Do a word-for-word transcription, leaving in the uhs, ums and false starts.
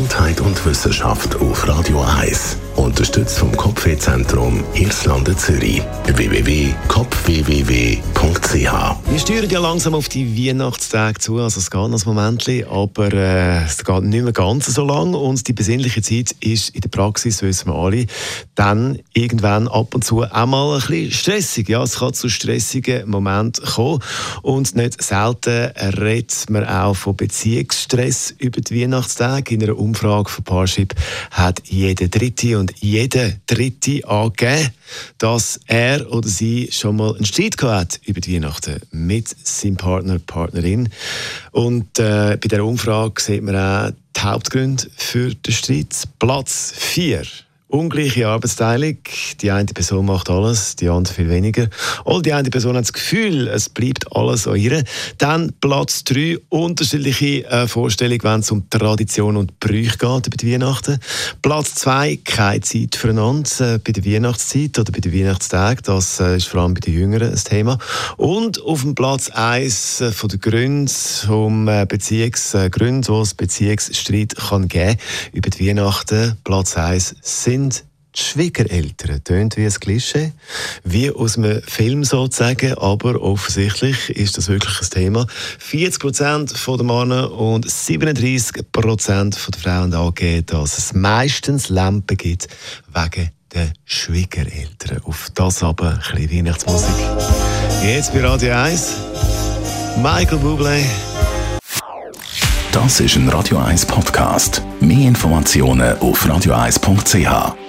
Gesundheit und Wissenschaft auf Radio eins. Unterstützt vom Kopfwehzentrum Irlande Zürich. w w w punkt kopf w w w punkt c h. Wir steuern ja langsam auf die Weihnachtstage zu, also es geht noch ein Momentchen, aber äh, es geht nicht mehr ganz so lang und die besinnliche Zeit ist in der Praxis, wissen wir alle, dann irgendwann ab und zu auch mal ein bisschen stressig. Ja, es kann zu stressigen Momenten kommen und nicht selten redet man auch von Beziehungsstress über die Weihnachtstage. In einer Umfrage von Parship hat jeder Dritte und jeder Dritte angegeben, dass er oder sie schon mal einen Streit gehabt hat über die Weihnachten mit seinem Partner, Partnerin. Und äh, bei dieser Umfrage sieht man auch die Hauptgründe für den Streit. Platz vier. Ungleiche Arbeitsteilung. Die eine Person macht alles, die andere viel weniger. Oder die eine Person hat das Gefühl, es bleibt alles an ihr. Dann Platz drei. Unterschiedliche äh, Vorstellungen, wenn es um Tradition und Brüche geht über die Weihnachten. Platz zwei. Keine Zeit füreinander äh, bei der Weihnachtszeit oder bei den Weihnachtstagen. Das äh, ist vor allem bei den Jüngeren ein Thema. Und auf dem Platz eins äh, von den Gründen, um äh, Beziehungsgründe, äh, wo es Beziehungsstreit kann geben über die Weihnachten. Platz eins sind die Schwiegereltern. Tönt wie ein Klischee, wie aus einem Film sozusagen, aber offensichtlich ist das wirklich ein Thema. vierzig Prozent der Männer und siebenunddreißig Prozent der Frauen angeben, dass es meistens Lampen gibt wegen der Schwiegereltern. Auf das aber ein bisschen Weihnachtsmusik. Jetzt bei Radio eins, Michael Bublé. Das ist ein Radio eins Podcast. Mehr Informationen auf radio eins punkt c h.